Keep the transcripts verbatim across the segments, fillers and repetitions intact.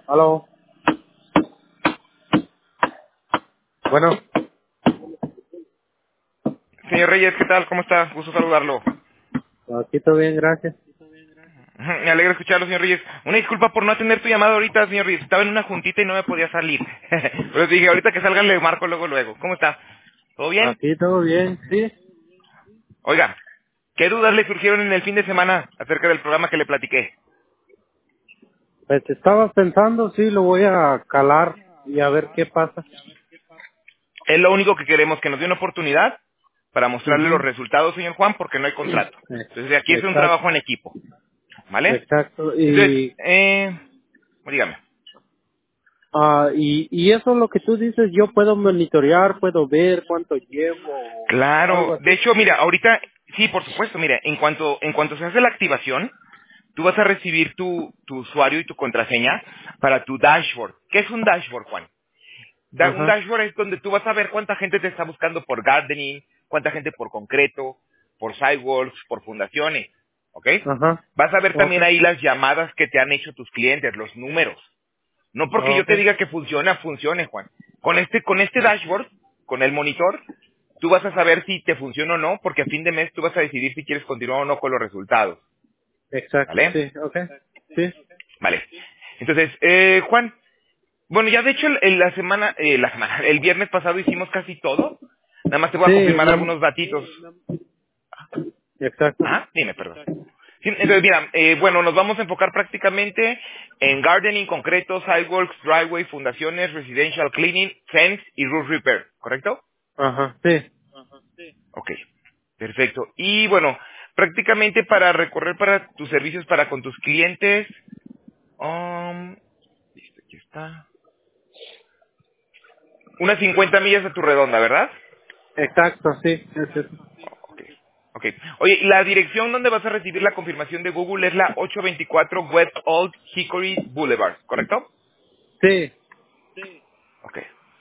Aló. Bueno, Señor Reyes, ¿qué tal? ¿Cómo está? Gusto saludarlo. aquí todo bien, gracias. Ujú, Me alegra escucharlo, señor Reyes. Una disculpa por no atender tu llamada ahorita, señor Reyes. Estaba en una juntita y no me podía salir. Pero dije, ahorita que salgan le marco luego, luego. ¿Cómo está? ¿Todo bien? Aquí todo bien, sí. Oiga, ¿qué dudas le surgieron en el fin de semana acerca del programa que le platiqué? Pues estaba pensando, sí, lo voy a calar y a ver qué pasa. Es lo único que queremos, que nos dé una oportunidad para mostrarle los Mhm. resultados, señor Juan, porque no hay contrato. Entonces, aquí es un Exacto, trabajo en equipo, ¿vale? exacto. Entonces, Y, eh, dígame. ah y, y eso es lo que tú dices, yo puedo monitorear, puedo ver cuánto llevo o algo Claro, de así. hecho, mira, ahorita, sí, por supuesto, mira, en cuanto, en cuanto se hace la activación, tú vas a recibir tu, tu usuario y tu contraseña para tu dashboard. ¿Qué es un dashboard, Juan? Da- un Ajá, dashboard es donde tú vas a ver cuánta gente te está buscando por gardening, cuánta gente por concreto, por sidewalks, por fundaciones, ¿ok? ajá. Vas a ver también Okay, ahí las llamadas que te han hecho tus clientes, los números. No porque yo te okay. diga que funciona, funcione, Juan. Con este, con este dashboard, con el monitor, tú vas a saber si te funciona o no, porque a fin de mes tú vas a decidir si quieres continuar o no con los resultados. Exacto, ¿Vale? sí, okay. Sí. Vale. Entonces, eh, Juan, bueno, ya de hecho el- el- la semana, eh, la semana, el viernes pasado hicimos casi todo. Nada más te voy a Sí, confirmar no, algunos datitos. exacto. Ah, dime, perdón. Sí, entonces, mira, eh, bueno, nos vamos a enfocar prácticamente en gardening concreto, sidewalks, driveway, fundaciones, residential cleaning, fence y roof repair, ¿correcto? Ajá, sí. Ok, perfecto. Y bueno, prácticamente para recorrer para tus servicios para con tus clientes, um, listo, aquí está. Unas cincuenta millas a tu redonda, ¿verdad? Exacto, sí. Es cierto. Ok. Ok. Oye, ¿y la dirección donde vas a recibir la confirmación de Google es la ochocientos veinticuatro West Old Hickory Boulevard, ¿correcto? Sí. Ok.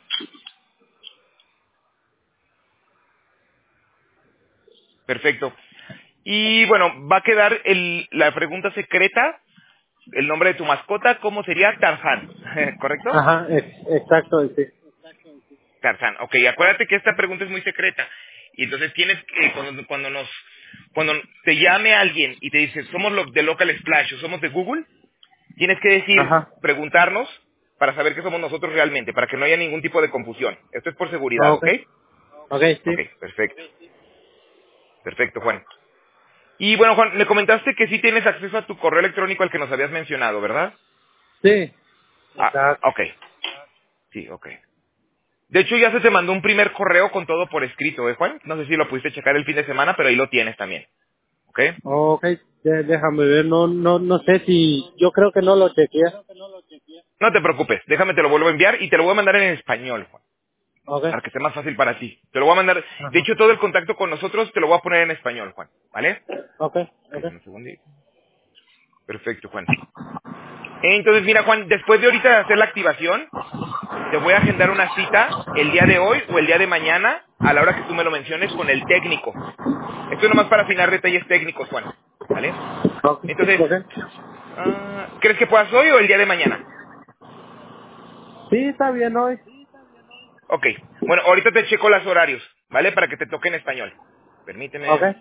Perfecto. Y bueno, va a quedar el- la pregunta secreta, el nombre de tu mascota, ¿cómo sería? Tarzán, ¿correcto? Ajá, ex- exacto, sí. Tarzán. Ok, acuérdate que esta pregunta es muy secreta. Y entonces tienes que, cuando, cuando nos, cuando te llame alguien y te dice, somos lo- de Local Splash o somos de Google, tienes que decir, Ajá. preguntarnos para saber que somos nosotros realmente, para que no haya ningún tipo de confusión. Esto es por seguridad, Ok. ¿ok? Ok, sí. Ok, perfecto. Perfecto, Juan. Y bueno, Juan, me comentaste que sí tienes acceso a tu correo electrónico al que nos habías mencionado, ¿verdad? Sí. Ah, Exacto. ok. Sí, ok. De hecho, ya se te mandó un primer correo con todo por escrito, ¿eh, Juan? No sé si lo pudiste checar el fin de semana, pero ahí lo tienes también. ¿Ok? Ok, de- déjame ver, no, no, no sé si, yo creo que no lo chequeé. No te preocupes, déjame te lo vuelvo a enviar y te lo voy a mandar en español, Juan, Ok. para que sea más fácil para ti. Te lo voy a mandar, de Ajá. hecho, todo el contacto con nosotros te lo voy a poner en español, Juan, ¿vale? Ok, Ok, ok. un segundito. Perfecto, Juan. Entonces, mira, Juan, después de ahorita de hacer la activación, te voy a agendar una cita el día de hoy o el día de mañana, a la hora que tú me lo menciones, con el técnico. Esto es nomás para afinar detalles técnicos, Juan. ¿Vale? Ok, Entonces, ok. ah, ¿crees que puedas hoy o el día de mañana? Sí, está bien hoy. Ok. Bueno, ahorita te checo los horarios, ¿vale? Para que te toque en español. Ok. Permíteme.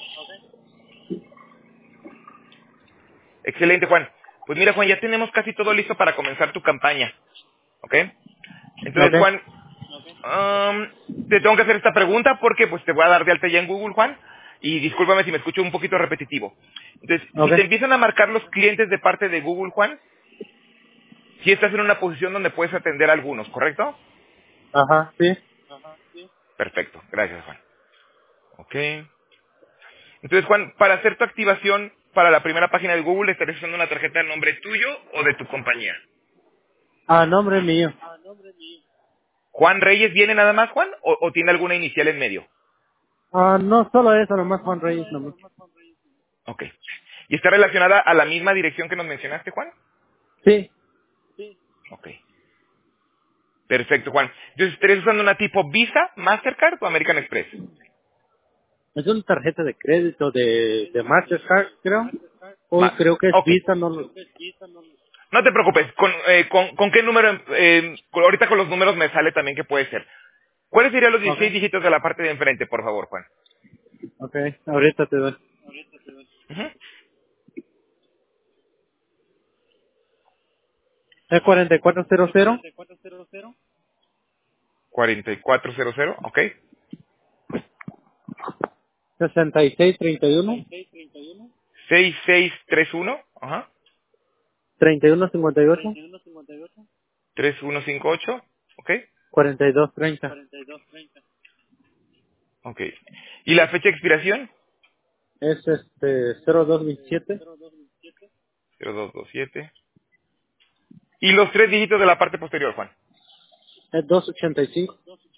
Excelente, Juan. Pues mira, Juan, ya tenemos casi todo listo para comenzar tu campaña. ¿Ok? Ok. Entonces, Juan, am, te tengo que hacer esta pregunta porque pues te voy a dar de alta ya en Google, Juan. Y discúlpame si me escucho un poquito repetitivo. Entonces, Ok. si te empiezan a marcar los clientes de parte de Google, Juan, si estás en una posición donde puedes atender a algunos, ¿correcto? Ajá, sí. Perfecto. Gracias, Juan. Ok. Entonces, Juan, para hacer tu activación para la primera página de Google, ¿estarías usando una tarjeta de nombre tuyo o de tu compañía? Ah, nombre mío. ¿Juan Reyes viene nada más, Juan? ¿O, o tiene alguna inicial en medio? Ah, no solo eso, nomás Juan Reyes, nomás. Ok. ¿Y está relacionada a la misma dirección que nos mencionaste, Juan? Sí. Ok. Perfecto, Juan. Entonces, ¿estarías usando una tipo Visa, Mastercard o American Express? Es una tarjeta de crédito de, de Mastercard, creo. O Ma- creo que es ok. Visa, no lo... No te preocupes. ¿Con, eh, con, con qué número? Eh, con- ahorita con los números me sale también que puede ser. ¿Cuáles serían los dieciséis Okay. dígitos de la parte de enfrente, por favor, Juan? Okay. Ahorita te doy. Ujú. Es cuarenta y cuatro cero cero cuarenta y cuatro cero cero, ok. sesenta y seis treinta y uno seis seis tres uno, ajá. treinta y uno cincuenta y ocho tres uno cinco ocho, ok. cuarenta y dos treinta. Ok. ¿Y la fecha de expiración? Es este cero dos veintisiete. cero dos dos siete. ¿Y los tres dígitos de la parte posterior, Juan? Es doscientos ochenta y cinco.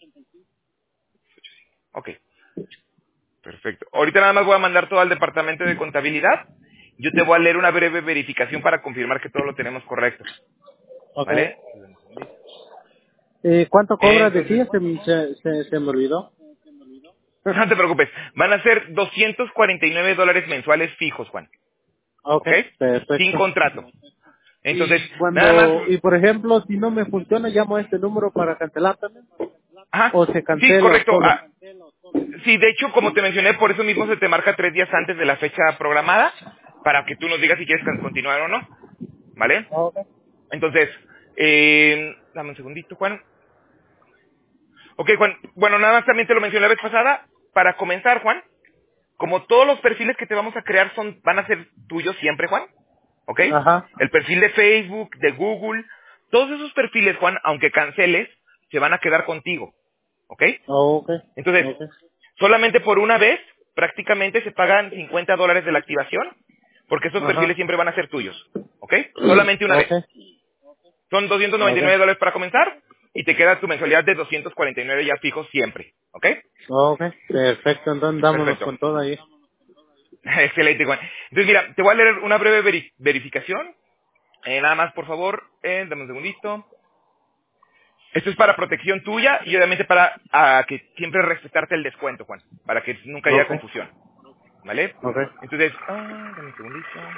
Ok. Perfecto. Ahorita nada más voy a mandar todo al departamento de contabilidad. Yo te voy a leer una breve verificación para confirmar que todo lo tenemos correcto. Okay. ¿Vale? Eh, ¿Cuánto cobras de ti? Entonces, Se, se, se, se me olvidó. no te preocupes. Van a ser doscientos cuarenta y nueve dólares mensuales fijos, Juan. ¿Ok? Okay. Sin Perfecto. contrato. Entonces, Y nada más... cuando, y por ejemplo, si no me funciona, llamo a este número para cancelar también. Ajá. O se Sí, cancela correcto. solo. Ah, sí, de hecho, como te mencioné, por eso mismo se te marca tres días antes de la fecha programada para que tú nos digas si quieres con- continuar o no. ¿Vale? Okay. Entonces, eh, dame un segundito, Juan. Ok, Juan. Bueno, nada más también te lo mencioné la vez pasada. Para comenzar, Juan, como todos los perfiles que te vamos a crear son van a ser tuyos siempre, Juan. ¿Ok? Ajá. El perfil de Facebook, de Google, todos esos perfiles, Juan, aunque canceles, se van a quedar contigo. ¿Ok? Okay. Entonces, Okay. solamente por una vez, prácticamente se pagan cincuenta dólares de la activación, porque esos perfiles Ajá. siempre van a ser tuyos. ¿Ok? Solamente una vez. Okay. Son doscientos noventa y Okay. nueve dólares para comenzar y te queda tu mensualidad de doscientos cuarenta y nueve ya fijos siempre. ¿Ok? Okay. Perfecto. Entonces dámonos Perfecto. con todo ahí. Excelente, Juan. Entonces, mira, te voy a leer una breve veri- verificación. Eh, nada más, por favor, eh, dame un segundito. Esto es para protección tuya y obviamente para ah, que siempre respetarte el descuento, Juan, para que nunca haya Okay. confusión. ¿Vale? Okay. Entonces, ah, dame un segundito.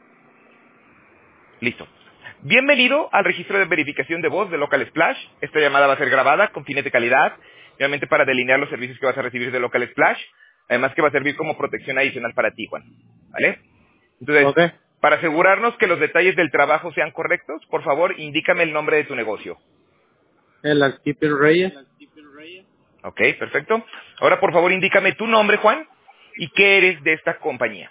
Listo. Bienvenido al registro de verificación de voz de Local Splash. Esta llamada va a ser grabada con fines de calidad, obviamente para delinear los servicios que vas a recibir de Local Splash, además que va a servir como protección adicional para ti, Juan. ¿Vale? Entonces, Okay. para asegurarnos que los detalles del trabajo sean correctos, por favor, indícame el nombre de tu negocio. El Alkeeper Reyes. Ok, perfecto. Ahora, por favor, indícame tu nombre, Juan, y qué eres de esta compañía.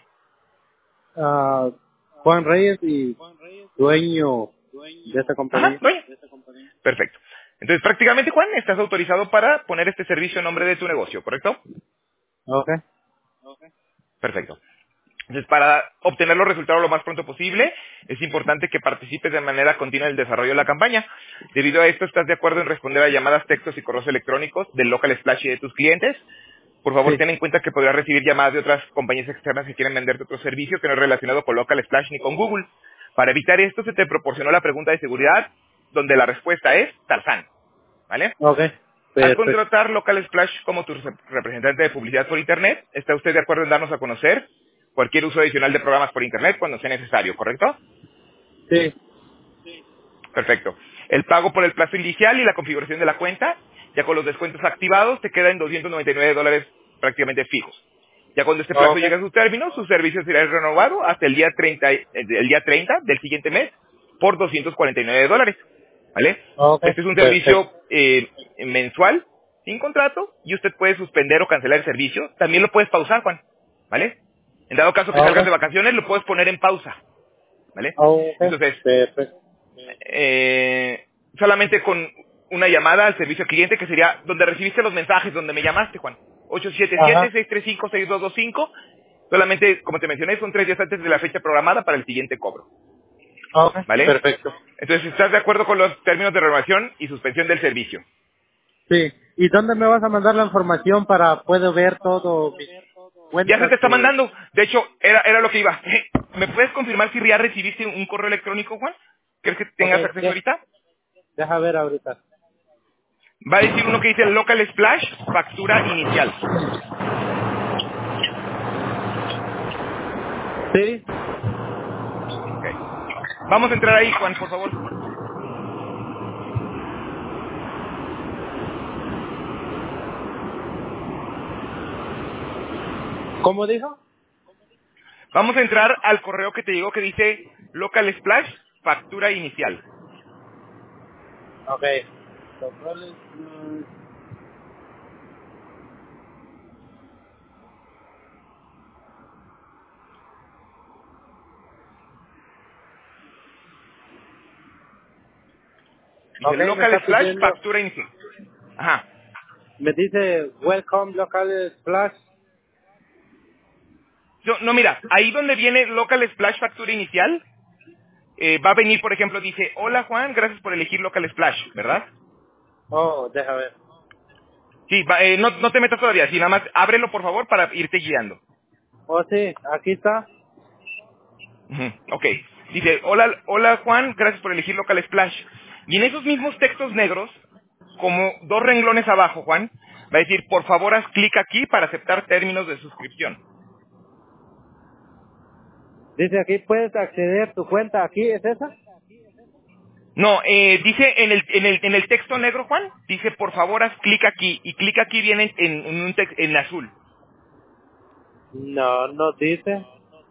Ah, Juan Reyes y dueño de esta Ajá, compañía. bueno. Perfecto. Entonces, prácticamente, Juan, estás autorizado para poner este servicio en nombre de tu negocio, ¿correcto? Okay. Perfecto. Entonces, para obtener los resultados lo más pronto posible, es importante que participes de manera continua en el desarrollo de la campaña. Debido a esto, ¿estás de acuerdo en responder a llamadas, textos y correos electrónicos del Local Splash y de tus clientes? Por favor, Sí. ten en cuenta que podrás recibir llamadas de otras compañías externas que quieren venderte otro servicio que no es relacionado con Local Splash ni con Google. Para evitar esto, se te proporcionó la pregunta de seguridad, donde la respuesta es Tarzán. ¿Vale? Okay. Al Perfecto. contratar Local Splash como tu rep- representante de publicidad por Internet, ¿está usted de acuerdo en darnos a conocer cualquier uso adicional de programas por Internet cuando sea necesario, correcto? Sí. Perfecto. El pago por el plazo inicial y la configuración de la cuenta, ya con los descuentos activados, te queda en doscientos noventa y nueve dólares prácticamente fijos. Ya cuando este plazo Okay. llegue a su término, su servicio será renovado hasta el día treinta, y- el día treinta del siguiente mes por doscientos cuarenta y nueve dólares. ¿Vale? Okay. Este es un Perfecto. servicio eh, mensual, sin contrato, y usted puede suspender o cancelar el servicio. También lo puedes pausar, Juan. ¿Vale? En dado caso que salgas Okay. de vacaciones, lo puedes poner en pausa. ¿Vale? Okay. Entonces, Perfecto. eh, solamente con una llamada al servicio al cliente, que sería donde recibiste los mensajes, donde me llamaste, Juan. ocho siete siete, Ajá. seis tres cinco, seis dos dos cinco. Solamente, como te mencioné, son tres días antes de la fecha programada para el siguiente cobro. Okay. ¿Vale? Perfecto. Entonces, ¿estás de acuerdo con los términos de renovación y suspensión del servicio? Sí. ¿Y dónde me vas a mandar la información para puedo ver todo mis Ya se cuentas te está de... mandando. De hecho, era, era lo que iba. ¿Me puedes confirmar si ya recibiste un correo electrónico, Juan? ¿Crees que tengas Okay. acceso Ya. ahorita? Deja ver ahorita. Va a decir uno que dice Local Splash, factura inicial. Sí. Ok. Vamos a entrar ahí, Juan, por favor. ¿Cómo dijo? Vamos a entrar al correo que te digo que dice Local Splash, factura inicial. Ok. Local Splash. Dice Ok, me Local está Splash, pidiendo. factura inicial. Ajá. Me dice, welcome Local Splash. No, no, mira, ahí donde viene Local Splash, factura inicial, eh, va a venir, por ejemplo, dice, hola Juan, gracias por elegir Local Splash, ¿verdad? Oh, deja ver. Sí, va, eh, no, no te metas todavía, sí, nada más ábrelo, por favor, para irte guiando. Oh, sí, aquí está. Ujú, ok. Dice, hola, hola Juan, gracias por elegir Local Splash. Y en esos mismos textos negros, como dos renglones abajo, Juan, va a decir, por favor, haz clic aquí para aceptar términos de suscripción. Dice aquí, puedes acceder a tu cuenta. ¿Aquí es esa? No, eh, dice en el, en, el, en el texto negro, Juan, dice, por favor, haz clic aquí. Y clic aquí viene en, en un tex- en azul. No, no dice.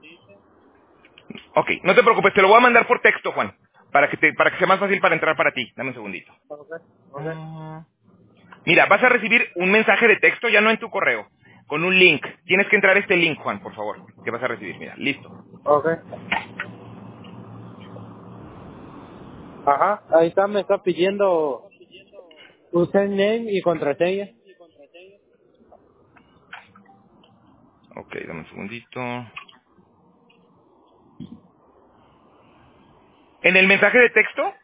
Ok, no te preocupes, te lo voy a mandar por texto, Juan, para que, te, para que sea más fácil para entrar para ti. Dame un segundito. Ok, ok. Ah. Mira, vas a recibir un mensaje de texto, ya no en tu correo, con un link. Tienes que entrar a este link, Juan, por favor, que vas a recibir. Mira, listo. Ok. Ajá, ahí está, me está pidiendo username y contraseña. Ok, dame un segundito. En el mensaje de texto,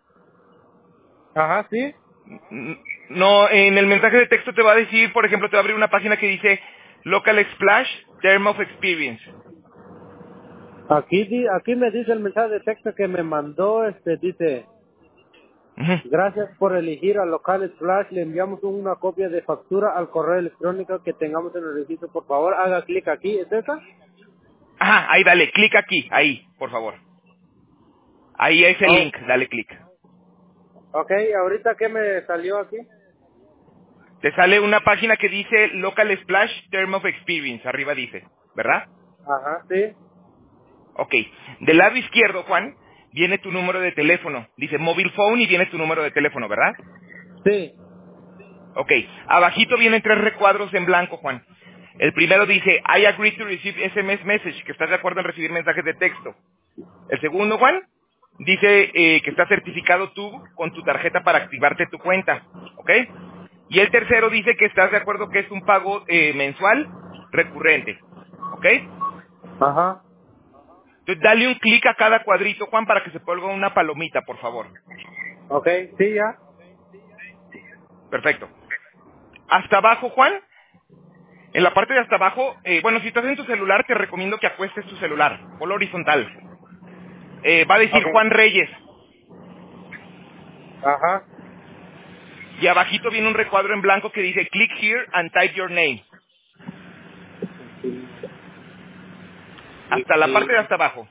Ajá, sí. n- no, en el mensaje de texto te va a decir, por ejemplo, te va a abrir una página que dice Local Splash, Term of Experience. Aquí, di- aquí me dice el mensaje de texto que me mandó, este, dice, Ujú. gracias por elegir a Local Splash, le enviamos una copia de factura al correo electrónico que tengamos en el registro, por favor, haga clic aquí, ¿es esa? Ajá, ahí dale, clic aquí, ahí, por favor. Ahí es el Oh, link, dale clic. ok, ahorita que me salió aquí. Te sale una página que dice Local Splash, Term of Experience, arriba dice, ¿verdad? Ajá, sí, Ok. Del lado izquierdo, Juan, viene tu número de teléfono. Dice mobile phone y viene tu número de teléfono, ¿verdad? sí, Ok. Abajito vienen tres recuadros en blanco, Juan. El primero dice, I agree to receive S M S message, que estás de acuerdo en recibir mensajes de texto. El segundo, Juan, dice eh, que estás certificado tú con tu tarjeta para activarte tu cuenta. ¿Ok? Y el tercero dice que estás de acuerdo que es un pago eh, mensual recurrente. ¿Ok? ajá, Entonces dale un clic a cada cuadrito, Juan, para que se ponga una palomita, por favor. ok, sí, ya, Perfecto. Hasta abajo, Juan, en la parte de hasta abajo, eh, bueno, si estás en tu celular, te recomiendo que acuestes tu celular, ponlo horizontal. Eh, va a decir ok, Juan Reyes, ajá, y abajito viene un recuadro en blanco que dice click here and type your name. Hasta la parte de hasta abajo.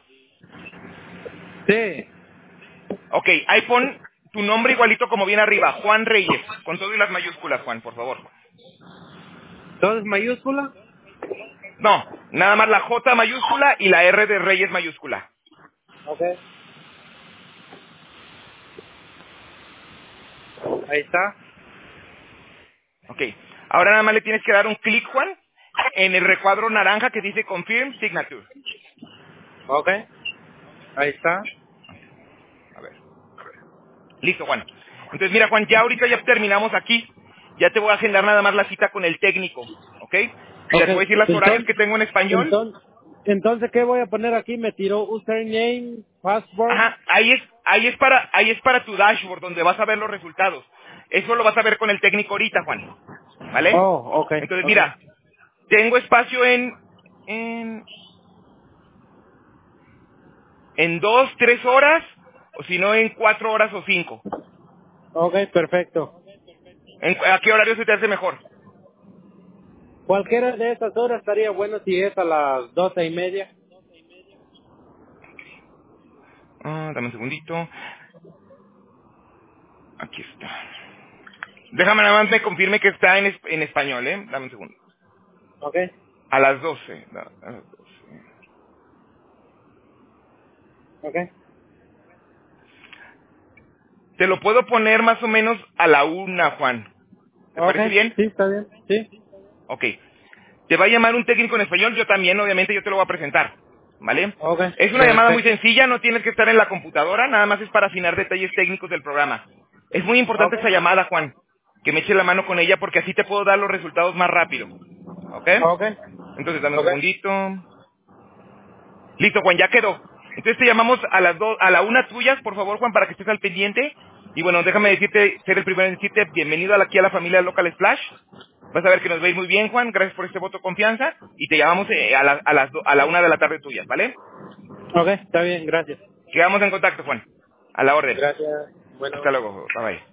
sí, Ok, ahí pon tu nombre igualito como viene arriba, Juan Reyes, con todo y las mayúsculas, Juan, por favor. ¿todo es mayúscula? No, nada más la J mayúscula y la R de Reyes mayúscula. Ok, ahí está, Ok, ahora nada más le tienes que dar un clic, Juan, en el recuadro naranja que dice Confirm Signature. ok, ahí está, A ver, listo, Juan. Entonces, mira, Juan, ya ahorita ya terminamos aquí. Ya te voy a agendar nada más la cita con el técnico, ¿ok? Mira, ok, te voy a decir los horarios entonces, que tengo en español. entonces, entonces, ¿qué voy a poner aquí? Me tiró username, password, Ajá, ahí es, ahí es para, ahí es para tu dashboard donde vas a ver los resultados. Eso lo vas a ver con el técnico ahorita, Juan. ¿Vale? oh, ok, Entonces, ok, mira, tengo espacio en, en, en dos, tres horas, o si no en cuatro horas o cinco. ok, perfecto. ¿En- ¿A qué horario se te hace mejor? Cualquiera de estas horas estaría bueno si es a las doce y media. Ah, dame un segundito. Aquí está. Déjame nada más me confirme que está en, es- en español, ¿eh? Dame un segundo. Ok, A las doce. da- A las doce. ok. Te lo puedo poner más o menos a la una, Juan. ¿Te Ok, parece bien? sí, está bien. Sí. Ok. Te va a llamar un técnico en español, yo también, obviamente, yo te lo voy a presentar. ¿Vale? Ok, Es una llamada muy perfecto. sencilla, no tienes que estar en la computadora, nada más es para afinar detalles técnicos del programa. Es muy Ok, importante esa llamada, Juan, que me eche la mano con ella porque así te puedo dar los resultados más rápido. ¿Ok? ok, Entonces, dame un ok. segundito. Listo, Juan, ya quedó. Entonces te llamamos a las dos, a la una tuyas, por favor, Juan, para que estés al pendiente. Y bueno, déjame decirte, ser el primero en decirte, bienvenido aquí a la familia Local Splash. Vas a ver que nos veis muy bien, Juan. Gracias por este voto de confianza. Y te llamamos eh, a, la, a, las do- a la una de la tarde tuyas, ¿vale? Ok, está bien, gracias. Quedamos en contacto, Juan. A la orden. Gracias. Hasta Bueno. luego. Bye bye.